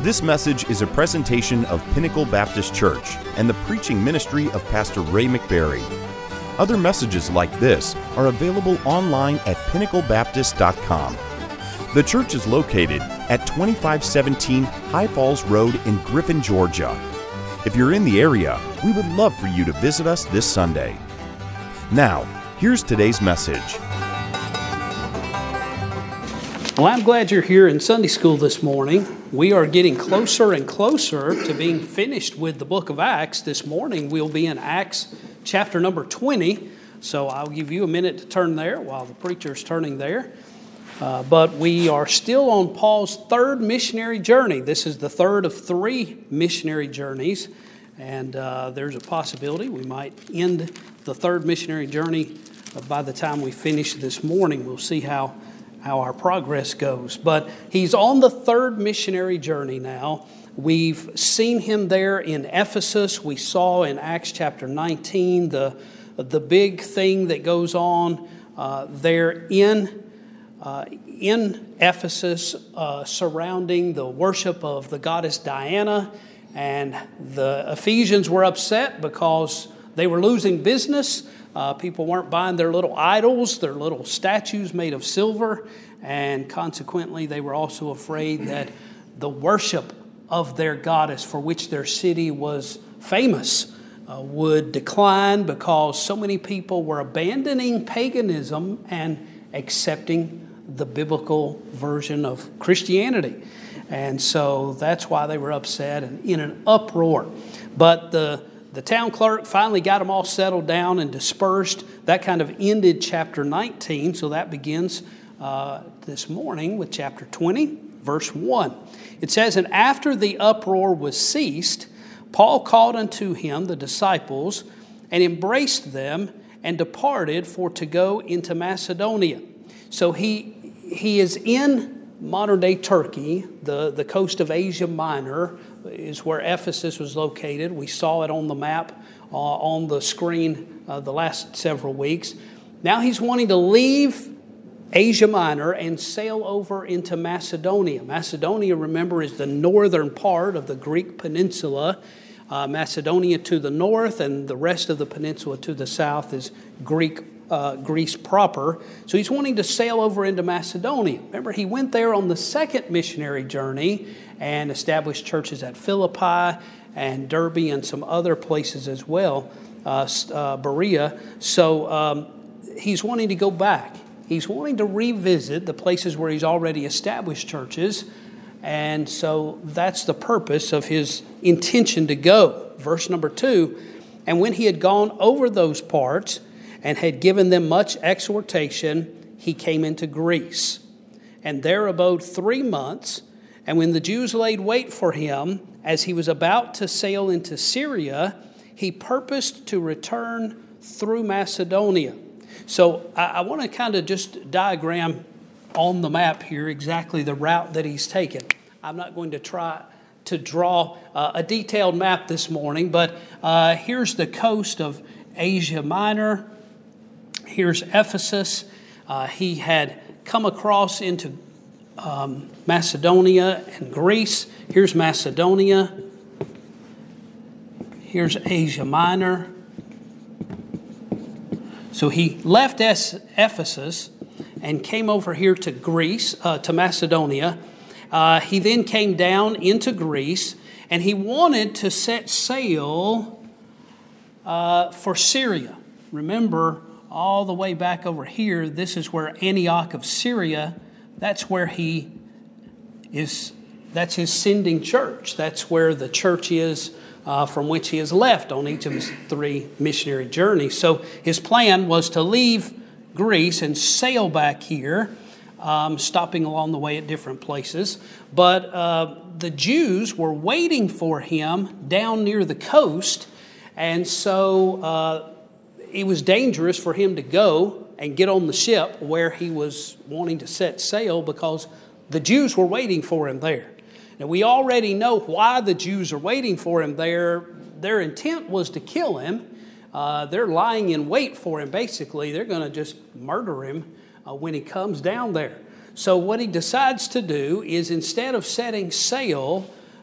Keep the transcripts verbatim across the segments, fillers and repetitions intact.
This message is a presentation of Pinnacle Baptist Church and the preaching ministry of Pastor Ray McBarry. Other messages like this are available online at pinnacle baptist dot com. The church is located at twenty-five seventeen High Falls Road in Griffin, Georgia. If you're in the area, we would love for you to visit us this Sunday. Now, here's today's message. Well, I'm glad you're here in Sunday school this morning. We are getting closer and closer to being finished with the book of Acts. This morning we'll be in Acts chapter number twenty. So I'll give you a minute to turn there while the preacher's turning there. Uh, but we are still on Paul's third missionary journey. This is the third of three missionary journeys. And uh, there's a possibility we might end the third missionary journey by the time we finish this morning. We'll see how how our progress goes. But he's on the third missionary journey now. We've seen him there in Ephesus. We saw in Acts chapter nineteen the, the big thing that goes on uh, there in, uh, in Ephesus uh, surrounding the worship of the goddess Diana. And the Ephesians were upset because they were losing business. Uh, people weren't buying their little idols, their little statues made of silver, and consequently they were also afraid that the worship of their goddess for which their city was famous uh, would decline because so many people were abandoning paganism and accepting the biblical version of Christianity. And so that's why they were upset and in an uproar. But the The town clerk finally got them all settled down and dispersed. That kind of ended chapter nineteen, so that begins uh, this morning with chapter twenty, verse one. It says, "And after the uproar was ceased, Paul called unto him the disciples and embraced them and departed for to go into Macedonia." So he he is in modern-day Turkey, the, the coast of Asia Minor, is where Ephesus was located. We saw it on the map uh, on the screen uh, the last several weeks. Now he's wanting to leave Asia Minor and sail over into Macedonia. Macedonia, remember, is the northern part of the Greek peninsula. Uh, Macedonia to the north and the rest of the peninsula to the south is Greek Uh, Greece proper. So he's wanting to sail over into Macedonia. Remember, he went there on the second missionary journey and established churches at Philippi and Derbe and some other places as well, uh, uh, Berea. So um, he's wanting to go back. He's wanting to revisit the places where he's already established churches. And so that's the purpose of his intention to go. Verse number two, "And when he had gone over those parts, and had given them much exhortation, he came into Greece, and there abode three months. And when the Jews laid wait for him, as he was about to sail into Syria, he purposed to return through Macedonia." So I, I want to kind of just diagram on the map here exactly the route that he's taken. I'm not going to try to draw uh, a detailed map this morning, but uh, here's the coast of Asia Minor. Here's Ephesus. Uh, he had come across into um, Macedonia and Greece. Here's Macedonia. Here's Asia Minor. So he left Ephesus and came over here to Greece, uh, to Macedonia. Uh, he then came down into Greece, and he wanted to set sail uh, for Syria. Remember, all the way back over here, this is where Antioch of Syria, that's where he is, that's his sending church. That's where the church is uh, from which he has left on each of his three missionary journeys. So his plan was to leave Greece and sail back here, um, stopping along the way at different places. But uh, the Jews were waiting for him down near the coast, and so Uh, it was dangerous for him to go and get on the ship where he was wanting to set sail because the Jews were waiting for him there. Now, we already know why the Jews are waiting for him there. Their intent was to kill him. Uh, they're lying in wait for him, basically. They're going to just murder him uh, when he comes down there. So what he decides to do is, instead of setting sail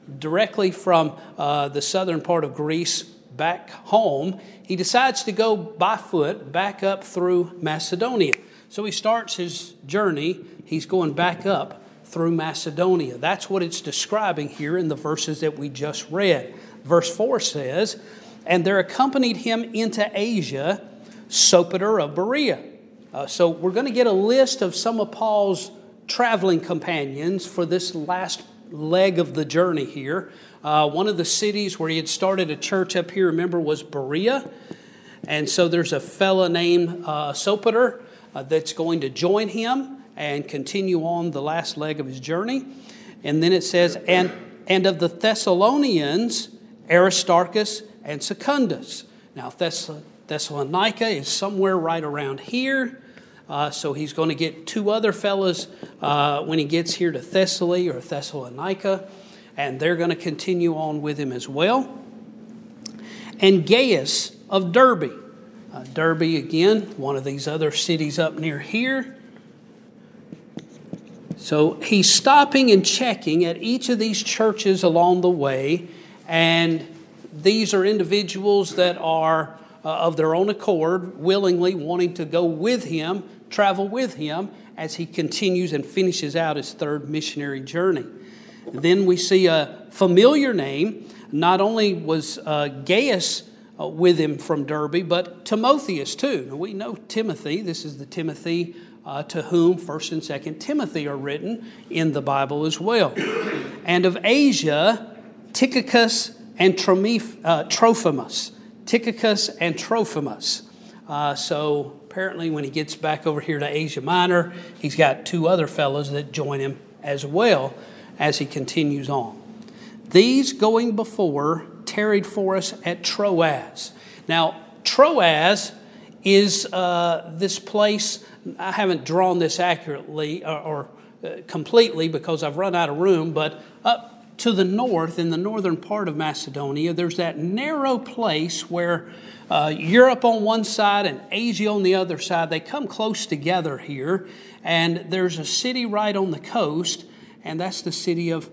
directly from uh, the southern part of Greece back home, he decides to go by foot back up through Macedonia. So he starts his journey. He's going back up through Macedonia. That's what it's describing here in the verses that we just read. Verse four says, "And there accompanied him into Asia Sopater of Berea." Uh, so we're going to get a list of some of Paul's traveling companions for this last leg of the journey here. Uh, one of the cities where he had started a church up here, remember, was Berea. And so there's a fella named uh, Sopater uh, that's going to join him and continue on the last leg of his journey. And then it says, and, and of the Thessalonians, Aristarchus and Secundus. Now, Thess- Thessalonica is somewhere right around here. Uh, so he's going to get two other fellas uh, when he gets here to Thessaly or Thessalonica, and they're going to continue on with him as well. And Gaius of Derbe. Uh, Derbe, again, one of these other cities up near here. So he's stopping and checking at each of these churches along the way, and these are individuals that are uh, of their own accord, willingly wanting to go with him, travel with him as he continues and finishes out his third missionary journey. Then we see a familiar name. Not only was uh, Gaius uh, with him from Derbe, but Timotheus too. Now, we know Timothy. This is the Timothy uh, to whom First and Second Timothy are written in the Bible as well. And of Asia, Tychicus and Tromif- uh, Trophimus. Tychicus and Trophimus. Uh, so apparently when he gets back over here to Asia Minor, he's got two other fellows that join him as well as he continues on. These going before tarried for us at Troas. Now, Troas is uh, this place, I haven't drawn this accurately or, or uh, completely because I've run out of room, but up to the north, in the northern part of Macedonia, there's that narrow place where uh, Europe on one side and Asia on the other side, they come close together here. And there's a city right on the coast, and that's the city of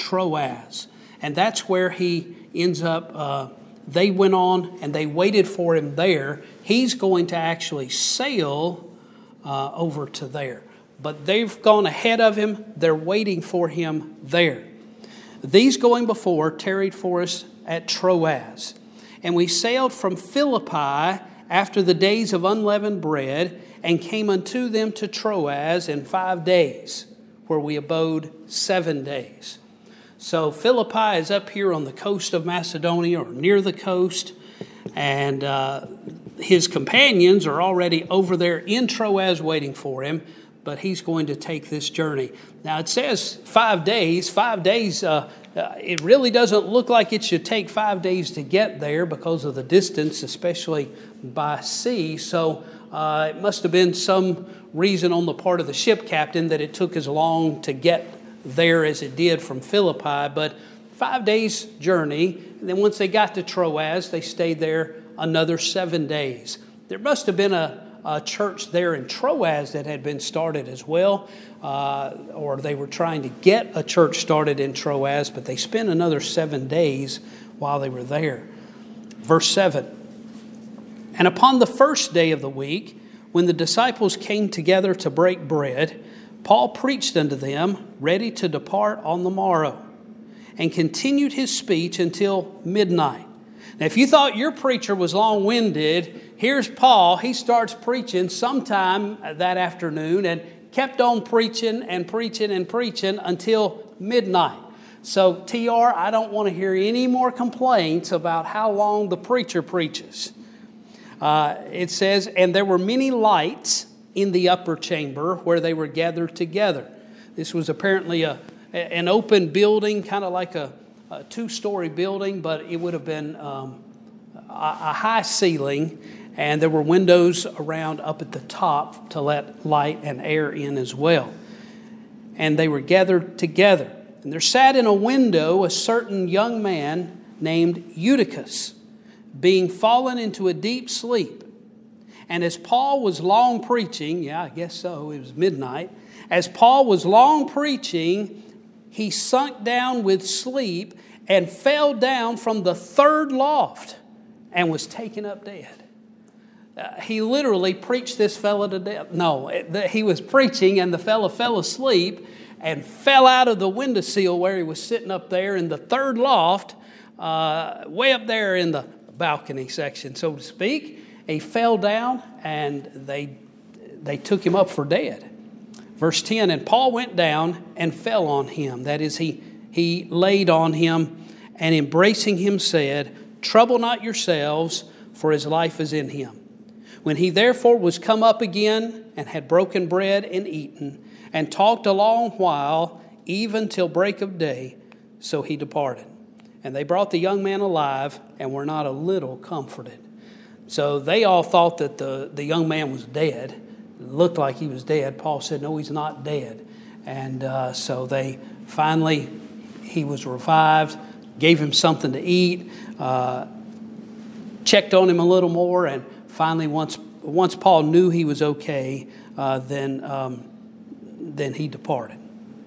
Troas. And that's where he ends up, uh, they went on and they waited for him there. He's going to actually sail uh, over to there. But they've gone ahead of him. They're waiting for him there. These going before tarried for us at Troas. And we sailed from Philippi after the days of unleavened bread and came unto them to Troas in five days, where we abode seven days. So Philippi is up here on the coast of Macedonia or near the coast. And uh, his companions are already over there in Troas waiting for him. But he's going to take this journey. Now, it says five days. Five days, uh, uh, it really doesn't look like it should take five days to get there because of the distance, especially by sea. So uh, it must have been some reason on the part of the ship captain that it took as long to get there as it did from Philippi. But five days journey. And then once they got to Troas, they stayed there another seven days. There must have been a A church there in Troas that had been started as well, uh, or they were trying to get a church started in Troas, but they spent another seven days while they were there. Verse seven, and upon the first day of the week, when the disciples came together to break bread, Paul preached unto them, ready to depart on the morrow, and continued his speech until midnight. Now, if you thought your preacher was long-winded, here's Paul. He starts preaching sometime that afternoon and kept on preaching and preaching and preaching until midnight. So, T R, I don't want to hear any more complaints about how long the preacher preaches. Uh, it says, and there were many lights in the upper chamber where they were gathered together. This was apparently a an open building, kind of like a a two-story building, but it would have been um, a, a high ceiling, and there were windows around up at the top to let light and air in as well. And they were gathered together. And there sat in a window a certain young man named Eutychus, being fallen into a deep sleep. And as Paul was long preaching, yeah, I guess so, it was midnight. As Paul was long preaching, he sunk down with sleep, and fell down from the third loft and was taken up dead. Uh, he literally preached this fella to death. No, it, he was preaching and the fella fell asleep and fell out of the windowsill where he was sitting up there in the third loft, uh, way up there in the balcony section, so to speak. He fell down and they they took him up for dead. Verse ten, and Paul went down and fell on him. That is, he, he laid on him and embracing him said, trouble not yourselves, for his life is in him. When he therefore was come up again and had broken bread and eaten and talked a long while, even till break of day, so he departed. And they brought the young man alive and were not a little comforted. So they all thought that the, the young man was dead. It looked like he was dead. Paul said, no, he's not dead. And uh, so they finally, he was revived, gave him something to eat, uh, checked on him a little more, and finally, once once Paul knew he was okay, uh, then, um, then he departed.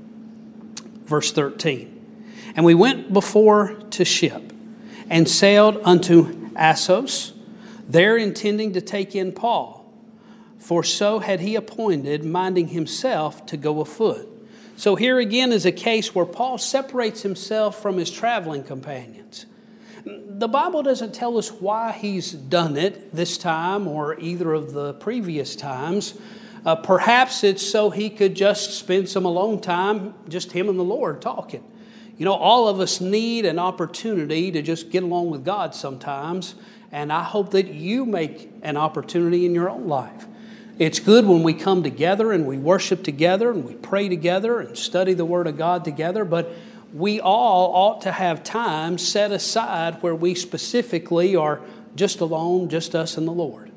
Verse thirteen. And we went before to ship, and sailed unto Assos, there intending to take in Paul, for so had he appointed, minding himself to go afoot. So here again is a case where Paul separates himself from his traveling companions. The Bible doesn't tell us why he's done it this time or either of the previous times. Uh, perhaps it's so he could just spend some alone time, just him and the Lord talking. You know, all of us need an opportunity to just get along with God sometimes, and I hope that you make an opportunity in your own life. It's good when we come together and we worship together and we pray together and study the Word of God together, but we all ought to have time set aside where we specifically are just alone, just us and the Lord.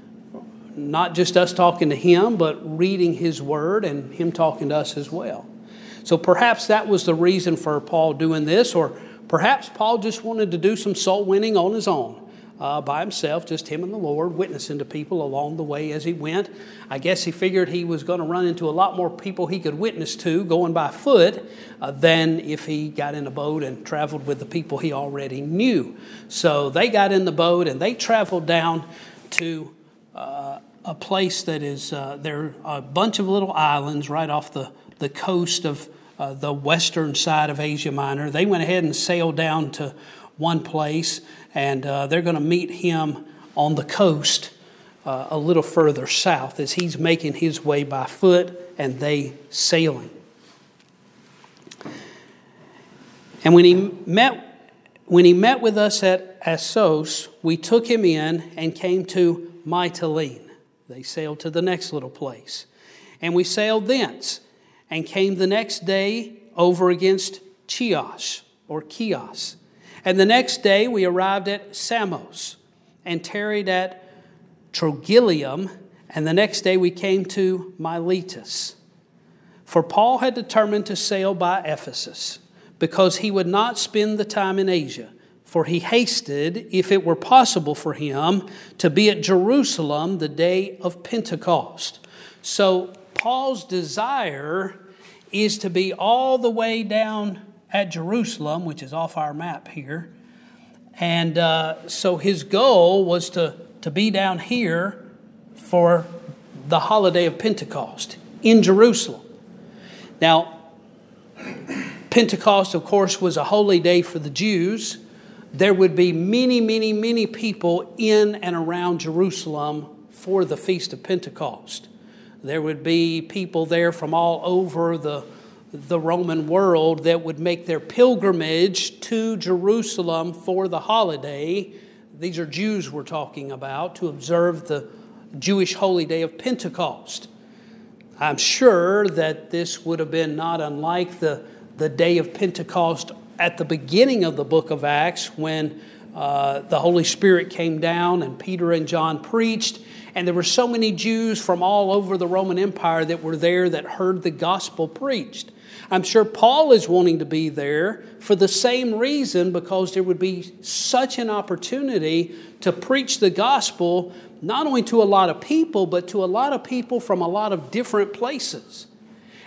Not just us talking to Him, but reading His Word and Him talking to us as well. So perhaps that was the reason for Paul doing this, or perhaps Paul just wanted to do some soul winning on his own. Uh, by himself, just him and the Lord, witnessing to people along the way as he went. I guess he figured he was going to run into a lot more people he could witness to going by foot uh, than if he got in a boat and traveled with the people he already knew. So they got in the boat and they traveled down to uh, a place that is, uh, there are a bunch of little islands right off the, the coast of uh, the western side of Asia Minor. They went ahead and sailed down to one place, and uh, they're going to meet him on the coast uh, a little further south as he's making his way by foot and they sailing. And when he met, when he met with us at Assos, we took him in and came to Mytilene. They sailed to the next little place. And we sailed thence and came the next day over against Chios or Chios. And the next day we arrived at Samos and tarried at Trogyllium. And the next day we came to Miletus. For Paul had determined to sail by Ephesus, because he would not spend the time in Asia. For he hasted, if it were possible for him, to be at Jerusalem the day of Pentecost. So Paul's desire is to be all the way down at Jerusalem, which is off our map here. And uh, so his goal was to, to be down here for the holiday of Pentecost in Jerusalem. Now, Pentecost, of course, was a holy day for the Jews. There would be many, many, many people in and around Jerusalem for the Feast of Pentecost. There would be people there from all over the the Roman world that would make their pilgrimage to Jerusalem for the holiday. These are Jews we're talking about, to observe the Jewish holy day of Pentecost. I'm sure that this would have been not unlike the, the day of Pentecost at the beginning of the book of Acts, when uh, the Holy Spirit came down and Peter and John preached. And there were so many Jews from all over the Roman Empire that were there that heard the gospel preached. I'm sure Paul is wanting to be there for the same reason, because there would be such an opportunity to preach the gospel not only to a lot of people, but to a lot of people from a lot of different places.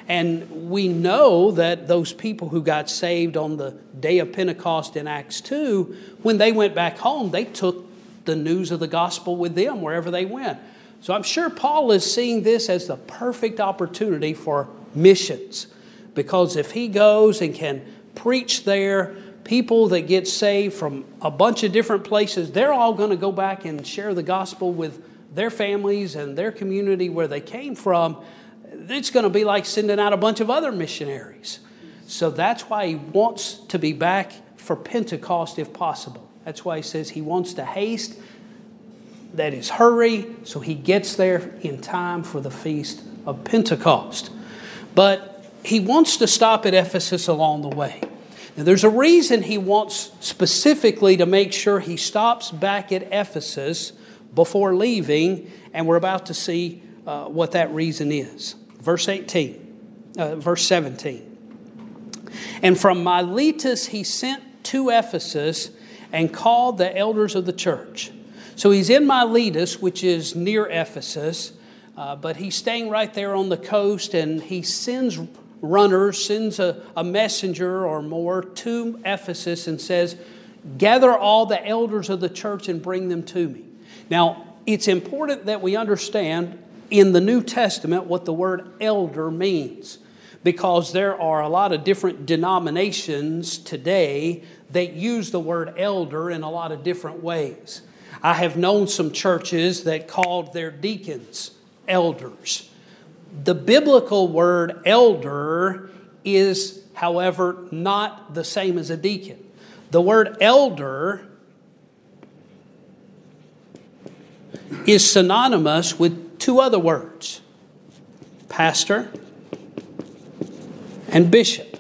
And we know that those people who got saved on the day of Pentecost in Acts two, when they went back home, they took the news of the gospel with them wherever they went. So I'm sure Paul is seeing this as the perfect opportunity for missions. Because if he goes and can preach there, people that get saved from a bunch of different places, they're all going to go back and share the gospel with their families and their community where they came from. It's going to be like sending out a bunch of other missionaries. So that's why he wants to be back for Pentecost if possible. That's why he says he wants to haste, that is hurry, so he gets there in time for the feast of Pentecost. But he wants to stop at Ephesus along the way. Now, there's a reason he wants specifically to make sure he stops back at Ephesus before leaving, and we're about to see uh, what that reason is. Verse eighteen, uh, verse seventeen. And from Miletus he sent to Ephesus and called the elders of the church. So he's in Miletus, which is near Ephesus, uh, but he's staying right there on the coast, and he sends runners, sends a, a messenger or more to Ephesus and says, gather all the elders of the church and bring them to me. Now, it's important that we understand in the New Testament what the word elder means, because there are a lot of different denominations today that use the word elder in a lot of different ways. I have known some churches that called their deacons elders. The biblical word elder is, however, not the same as a deacon. The word elder is synonymous with two other words, pastor and bishop.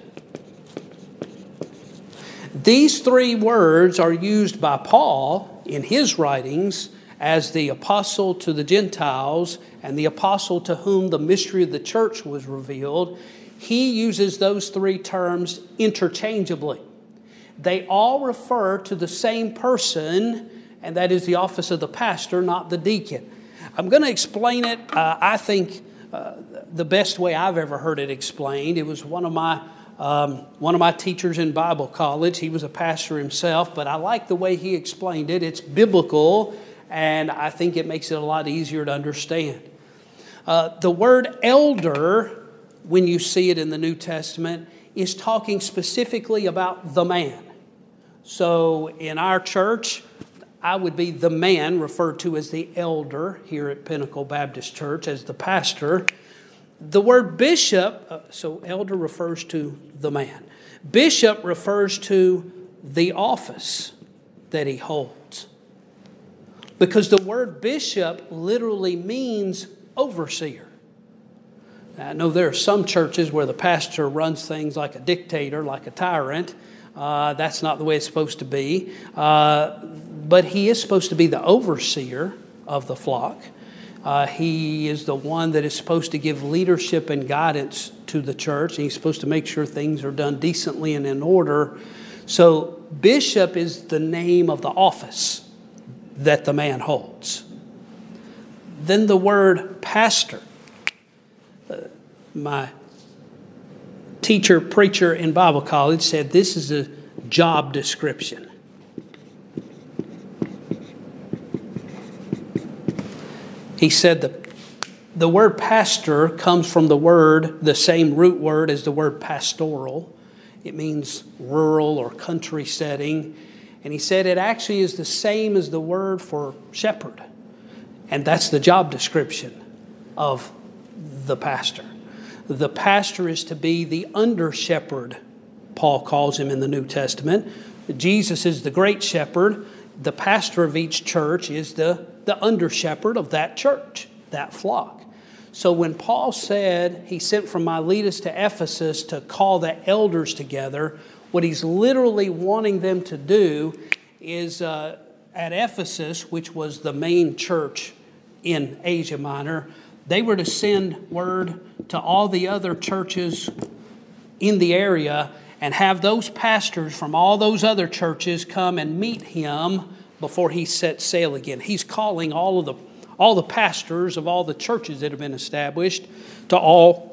These three words are used by Paul in his writings as the apostle to the Gentiles and the apostle to whom the mystery of the church was revealed. He uses those three terms interchangeably. They all refer to the same person, and that is the office of the pastor, not the deacon. I'm going to explain it, uh, I think, uh, the best way I've ever heard it explained. It was one of my um, one of my teachers in Bible college. He was a pastor himself, but I like the way he explained it. It's biblical, and I think it makes it a lot easier to understand. Uh, the word elder, when you see it in the New Testament, is talking specifically about the man. So in our church, I would be the man referred to as the elder here at Pinnacle Baptist Church, as the pastor. The word bishop, uh, so elder refers to the man. Bishop refers to the office that he holds. Because the word bishop literally means overseer. Now, I know there are some churches where the pastor runs things like a dictator, like a tyrant. Uh, that's not the way it's supposed to be. Uh, but he is supposed to be the overseer of the flock. Uh, he is the one that is supposed to give leadership and guidance to the church. And he's supposed to make sure things are done decently and in order. So bishop is the name of the office that the man holds. Then the word pastor. Uh, my teacher, preacher in Bible college said this is a job description. He said the, the word pastor comes from the word, the same root word as the word pastoral. It means rural or country setting. And he said it actually is the same as the word for shepherd. And that's the job description of the pastor. The pastor is to be the under shepherd, Paul calls him in the New Testament. Jesus is the great shepherd. The pastor of each church is the, the under shepherd of that church, that flock. So when Paul said he sent from Miletus to Ephesus to call the elders together, what he's literally wanting them to do is uh, at Ephesus, which was the main church in Asia Minor, they were to send word to all the other churches in the area and have those pastors from all those other churches come and meet him before he set sail again. He's calling all of the all the pastors of all the churches that have been established to all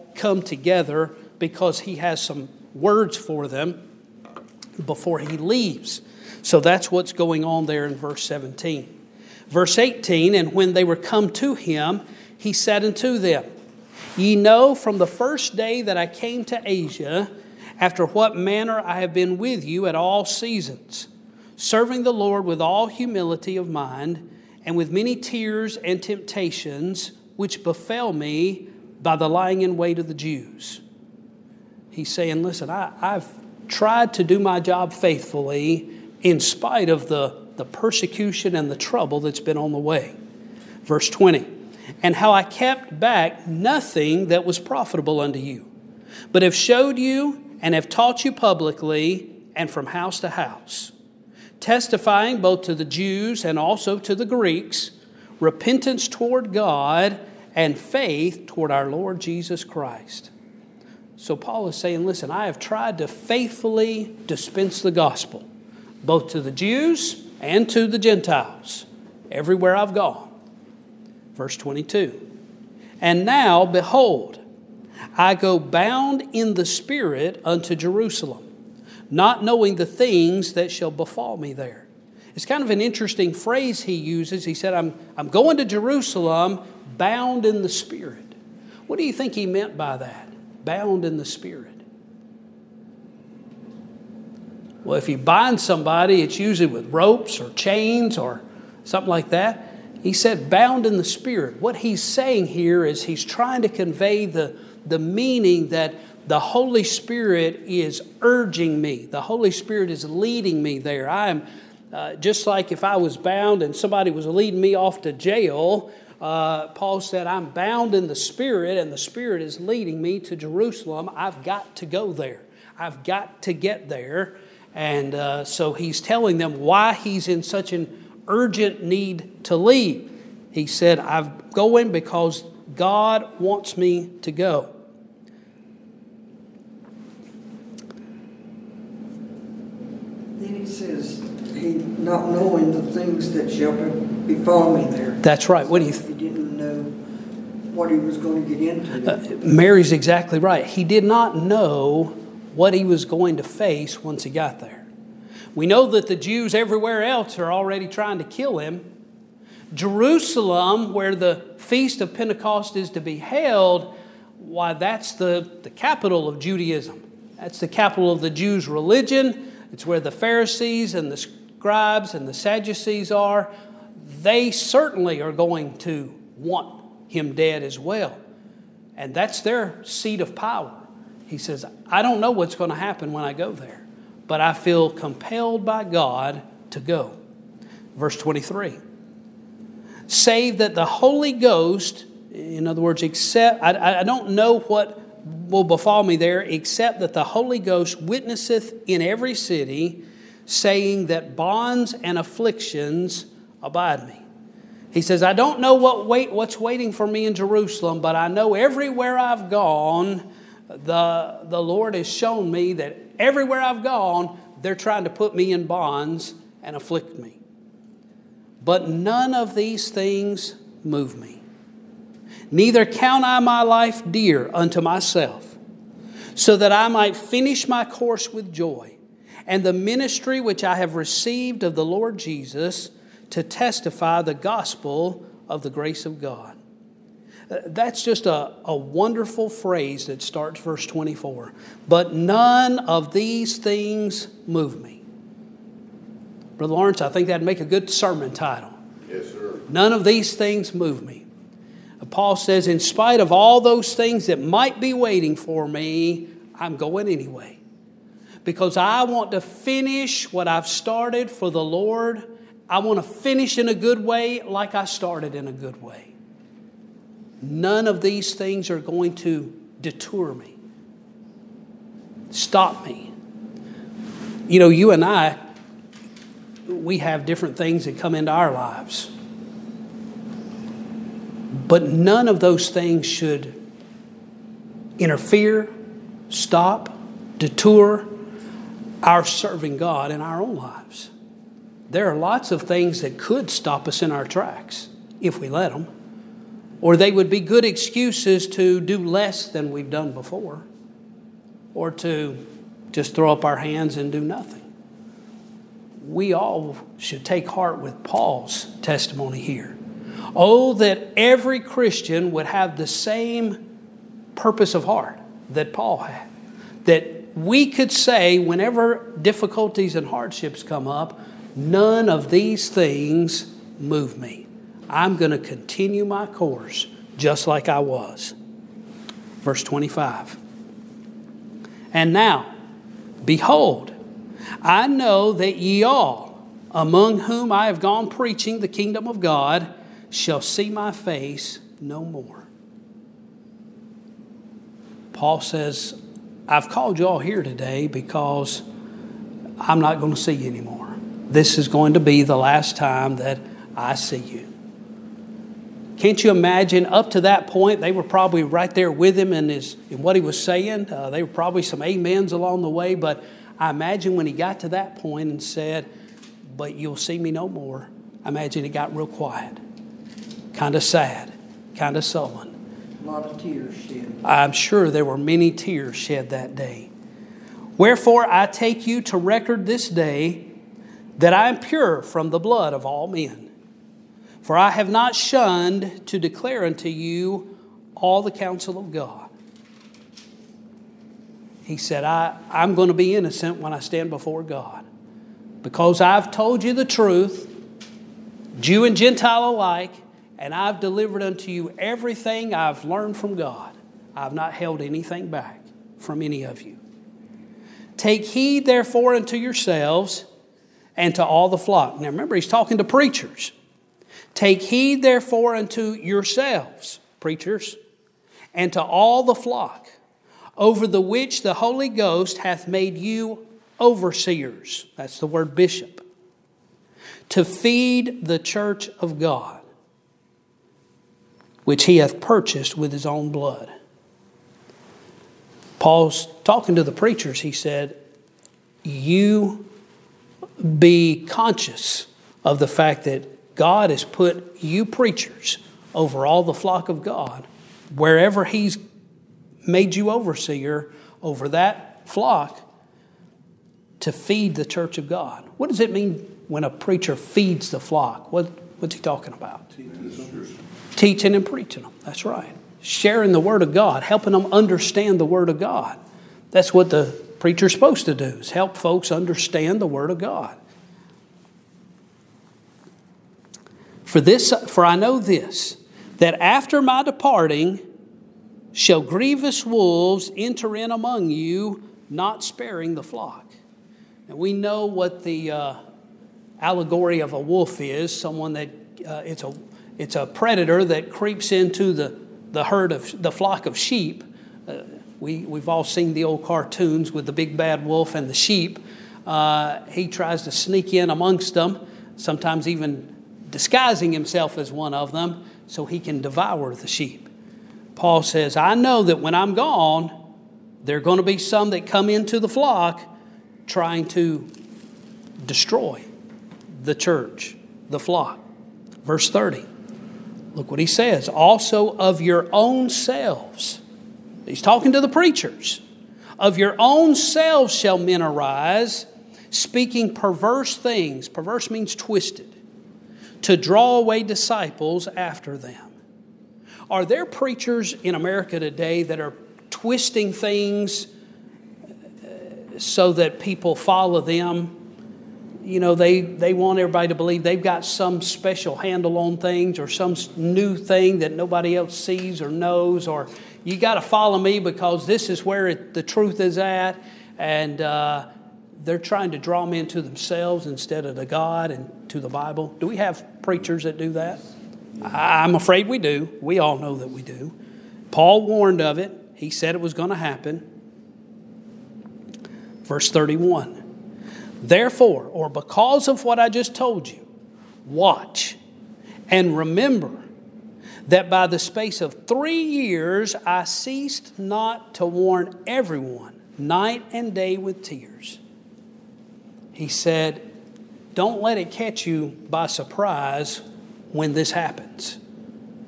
come together because he has some words for them before he leaves. So that's what's going on there in verse seventeen. Verse eighteen, and when they were come to him, he said unto them, Ye know from the first day that I came to Asia, after what manner I have been with you at all seasons, serving the Lord with all humility of mind, and with many tears and temptations, which befell me by the lying in wait of the Jews. He's saying, listen, I, I've tried to do my job faithfully in spite of the, the persecution and the trouble that's been on the way. Verse twenty, and how I kept back nothing that was profitable unto you, but have showed you and have taught you publicly and from house to house, testifying both to the Jews and also to the Greeks, repentance toward God and faith toward our Lord Jesus Christ. So Paul is saying, listen, I have tried to faithfully dispense the gospel, both to the Jews and to the Gentiles, everywhere I've gone. Verse twenty-two, and now, behold, I go bound in the Spirit unto Jerusalem, not knowing the things that shall befall me there. It's kind of an interesting phrase he uses. He said, I'm, I'm going to Jerusalem bound in the Spirit. What do you think he meant by that? Bound in the Spirit. Well, if you bind somebody, it's usually with ropes or chains or something like that. He said bound in the Spirit. What he's saying here is he's trying to convey the, the meaning that the Holy Spirit is urging me. The Holy Spirit is leading me there. I am uh, just like if I was bound and somebody was leading me off to jail. Uh, Paul said, I'm bound in the Spirit, and the Spirit is leading me to Jerusalem. I've got to go there. I've got to get there. And uh, so he's telling them why he's in such an urgent need to leave. He said, I'm going because God wants me to go. Then he says, he not knowing the things that shall befall me there. That's right. What do you th- He didn't know what he was going to get into. Uh, Mary's exactly right. He did not know what he was going to face once he got there. We know that the Jews everywhere else are already trying to kill him. Jerusalem, where the Feast of Pentecost is to be held, why, that's the, the capital of Judaism. That's the capital of the Jews' religion. It's where the Pharisees and the scribes and the Sadducees are. They certainly are going to want him dead as well. And that's their seat of power. He says, I don't know what's going to happen when I go there, but I feel compelled by God to go. Verse twenty-three. Save that the Holy Ghost, in other words, except, I, I don't know what will befall me there, except that the Holy Ghost witnesseth in every city, saying that bonds and afflictions abide me. He says, I don't know what wait, what's waiting for me in Jerusalem, but I know everywhere I've gone, the, the Lord has shown me that everywhere I've gone, they're trying to put me in bonds and afflict me. But none of these things move me. Neither count I my life dear unto myself, so that I might finish my course with joy, and the ministry which I have received of the Lord Jesus, to testify the gospel of the grace of God. That's just a, a wonderful phrase that starts verse twenty-four. But none of these things move me. Brother Lawrence, I think that'd make a good sermon title. Yes, sir. None of these things move me. Paul says, in spite of all those things that might be waiting for me, I'm going anyway. Because I want to finish what I've started for the Lord. I want to finish in a good way like I started in a good way. None of these things are going to deter me, stop me. You know, you and I, we have different things that come into our lives. But none of those things should interfere, stop, deter our serving God in our own lives. There are lots of things that could stop us in our tracks if we let them. Or they would be good excuses to do less than we've done before. Or to just throw up our hands and do nothing. We all should take heart with Paul's testimony here. Oh, that every Christian would have the same purpose of heart that Paul had. That we could say whenever difficulties and hardships come up, none of these things move me. I'm going to continue my course just like I was. Verse twenty-five. And now, behold, I know that ye all, among whom I have gone preaching the kingdom of God, shall see my face no more. Paul says, I've called you all here today because I'm not going to see you anymore. This is going to be the last time that I see you. Can't you imagine up to that point, they were probably right there with him in, his, in what he was saying. Uh, they were probably some amens along the way. But I imagine when he got to that point and said, but you'll see me no more, I imagine it got real quiet. Kind of sad, kind of sullen. A lot of tears shed. I'm sure there were many tears shed that day. Wherefore I take you to record this day that I am pure from the blood of all men. For I have not shunned to declare unto you all the counsel of God. He said, I, I'm going to be innocent when I stand before God. Because I've told you the truth, Jew and Gentile alike, and I've delivered unto you everything I've learned from God. I've not held anything back from any of you. Take heed therefore unto yourselves and to all the flock. Now remember, he's talking to preachers. Take heed therefore unto yourselves, preachers, and to all the flock, over the which the Holy Ghost hath made you overseers. That's the word bishop. To feed the church of God, which he hath purchased with his own blood. Paul's talking to the preachers. He said, you be conscious of the fact that God has put you preachers over all the flock of God. Wherever he's made you overseer over that flock to feed the church of God. What does it mean when a preacher feeds the flock? What, what's he talking about? Teaching and preaching them. That's right. Sharing the Word of God, helping them understand the Word of God. That's what the preacher's supposed to do, is help folks understand the Word of God. For this, for I know this, that after my departing shall grievous wolves enter in among you, not sparing the flock. And we know what the uh, allegory of a wolf is. Someone that uh, it's a it's a predator that creeps into the, the herd of the flock of sheep. Uh, we we've all seen the old cartoons with the big bad wolf and the sheep. Uh, he tries to sneak in amongst them, sometimes even disguising himself as one of them so he can devour the sheep. Paul says, I know that when I'm gone, there are going to be some that come into the flock trying to destroy the church, the flock. Verse thirty, look what he says. Also of your own selves. He's talking to the preachers. Of your own selves shall men arise, speaking perverse things. Perverse means twisted. To draw away disciples after them. Are there preachers in America today that are twisting things so that people follow them? You know, they, they want everybody to believe they've got some special handle on things or some new thing that nobody else sees or knows, or you got to follow me because this is where it, the truth is at. And uh, they're trying to draw them into themselves instead of to God and to the Bible. Do we have preachers that do that? I'm afraid we do. We all know that we do. Paul warned of it. He said it was going to happen. Verse thirty-one. Therefore, or because of what I just told you, watch and remember that by the space of three years I ceased not to warn everyone night and day with tears. He said, don't let it catch you by surprise when this happens.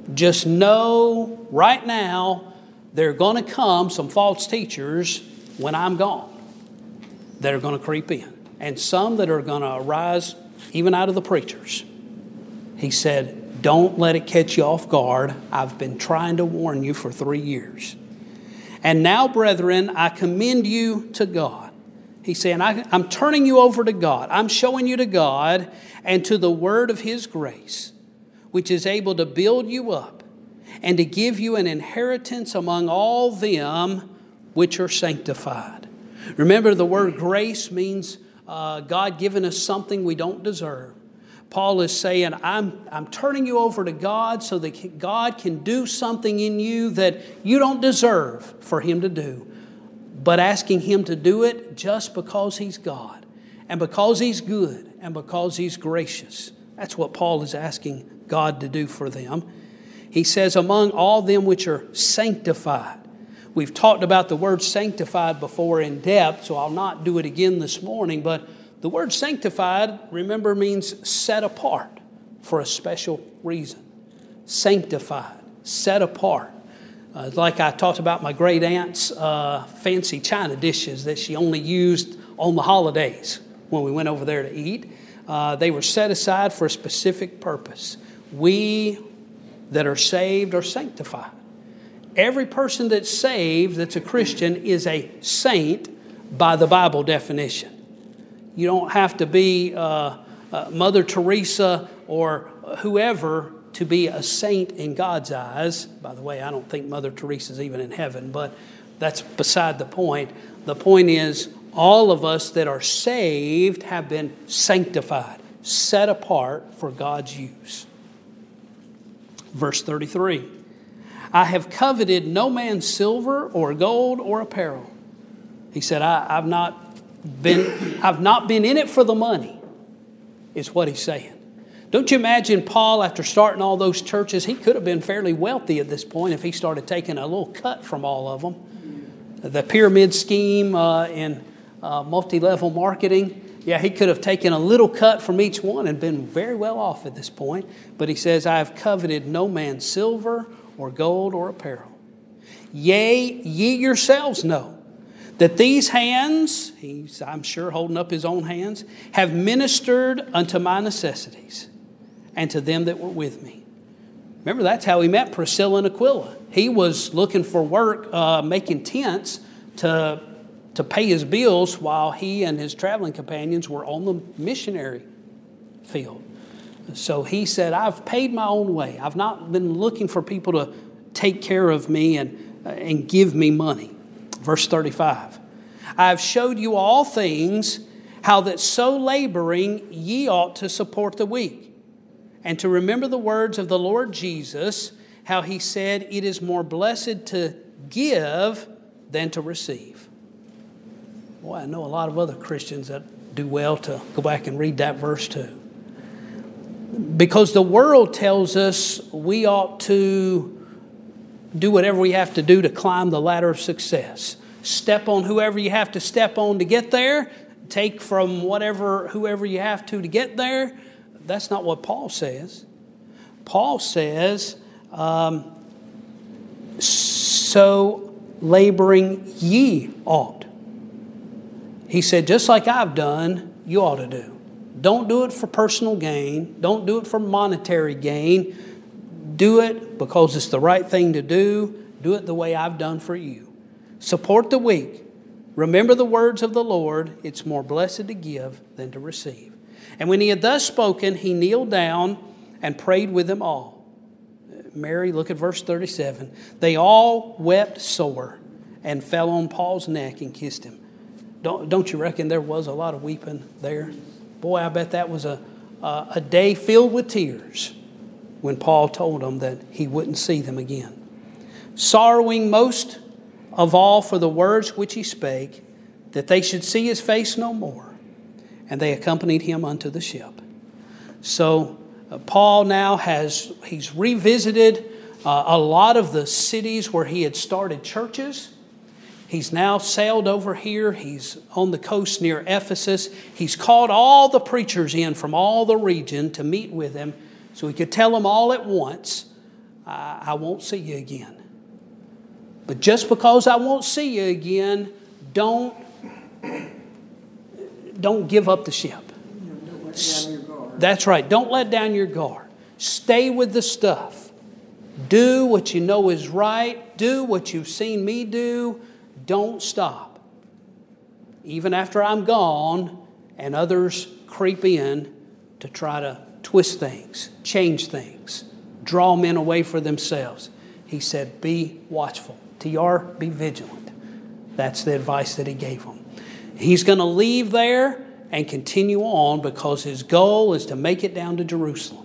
just know right now there are going to come some false teachers when I'm gone that are going to creep in. And some that are going to arise even out of the preachers. He said, don't let it catch you off guard. I've been trying to warn you for three years. And now, brethren, I commend you to God. He's saying, I, I'm turning you over to God. I'm showing you to God and to the word of His grace, which is able to build you up and to give you an inheritance among all them which are sanctified. Remember, the word grace means uh, God giving us something we don't deserve. Paul is saying, I'm, I'm turning you over to God so that God can do something in you that you don't deserve for Him to do, but asking Him to do it just because He's God and because He's good and because He's gracious. That's what Paul is asking God to do for them. He says, among all them which are sanctified. We've talked about the word sanctified before in depth, so I'll not do it again this morning, but the word sanctified, remember, means set apart for a special reason. Sanctified, set apart. Uh, like I talked about my great aunt's uh, fancy china dishes that she only used on the holidays when we went over there to eat. Uh, they were set aside for a specific purpose. We that are saved are sanctified. Every person that's saved, that's a Christian, is a saint by the Bible definition. You don't have to be uh, uh, Mother Teresa or whoever to be a saint in God's eyes. By the way, I don't think Mother Teresa's even in heaven, but that's beside the point. The point is, all of us that are saved have been sanctified, set apart for God's use. Verse thirty-three, I have coveted no man's silver or gold or apparel. He said, I, I've not been, I've not been in it for the money, is what he's saying. Don't you imagine Paul, after starting all those churches, he could have been fairly wealthy at this point if he started taking a little cut from all of them. The pyramid scheme uh, in uh, multi-level marketing, yeah, he could have taken a little cut from each one and been very well off at this point. But he says, I have coveted no man's silver or gold or apparel. Yea, ye yourselves know that these hands, he's, I'm sure holding up his own hands, have ministered unto my necessities and to them that were with me. Remember, that's how he met Priscilla and Aquila. He was looking for work, uh, making tents to, to pay his bills while he and his traveling companions were on the missionary field. So he said, I've paid my own way. I've not been looking for people to take care of me and, uh, and give me money. Verse thirty-five, I have showed you all things, how that so laboring ye ought to support the weak, and to remember the words of the Lord Jesus, how He said, it is more blessed to give than to receive. Boy, I know a lot of other Christians that do well to go back and read that verse too. Because the world tells us we ought to do whatever we have to do to climb the ladder of success. Step on whoever you have to step on to get there. Take from whatever, whoever you have to to get there. That's not what Paul says. Paul says, um, so laboring ye ought. He said, just like I've done, you ought to do. Don't do it for personal gain. Don't do it for monetary gain. Do it because it's the right thing to do. Do it the way I've done for you. Support the weak. Remember the words of the Lord. It's more blessed to give than to receive. And when he had thus spoken, he kneeled down and prayed with them all. Mary, look at verse thirty-seven. They all wept sore and fell on Paul's neck and kissed him. Don't, don't you reckon there was a lot of weeping there? Boy, I bet that was a, a, a day filled with tears when Paul told them that he wouldn't see them again. Sorrowing most of all for the words which he spake, that they should see his face no more. And they accompanied him unto the ship. So uh, Paul now has, he's revisited uh, a lot of the cities where he had started churches. He's now sailed over here. He's on the coast near Ephesus. He's called all the preachers in from all the region to meet with him so he could tell them all at once I, I won't see you again. But just because I won't see you again, don't, don't give up the ship. Don't let down your guard. That's right. Don't let down your guard. Stay with the stuff. Do what you know is right. Do what you've seen me do. Don't stop. Even after I'm gone and others creep in to try to twist things, change things, draw men away for themselves. He said, be watchful. T R, be vigilant. That's the advice that he gave them. He's going to leave there and continue on because his goal is to make it down to Jerusalem.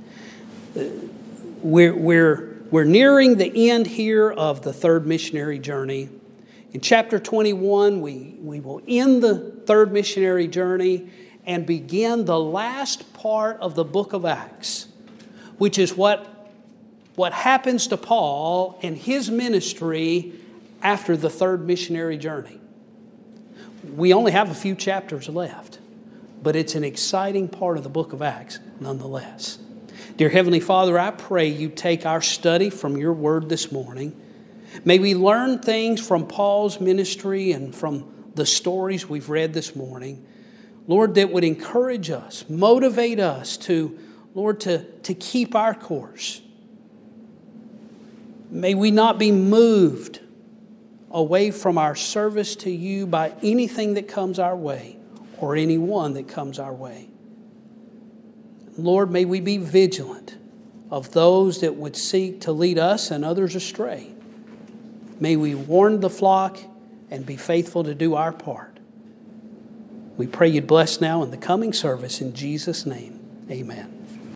We're, we're, we're nearing the end here of the third missionary journey. In chapter twenty-one, we, we will end the third missionary journey and begin the last part of the book of Acts, which is what, what happens to Paul and his ministry after the third missionary journey. We only have a few chapters left, but it's an exciting part of the book of Acts nonetheless. Dear Heavenly Father, I pray you take our study from your word this morning. May we learn things from Paul's ministry and from the stories we've read this morning, Lord, that would encourage us, motivate us to, Lord, to, to keep our course. May we not be moved away from our service to you by anything that comes our way or anyone that comes our way. Lord, may we be vigilant of those that would seek to lead us and others astray. May we warn the flock and be faithful to do our part. We pray you'd bless now in the coming service in Jesus' name. Amen.